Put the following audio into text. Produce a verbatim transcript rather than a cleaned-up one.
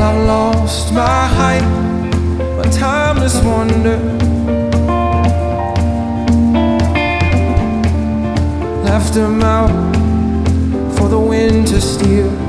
I lost my height, my timeless wonder. Left them out for the wind to steal.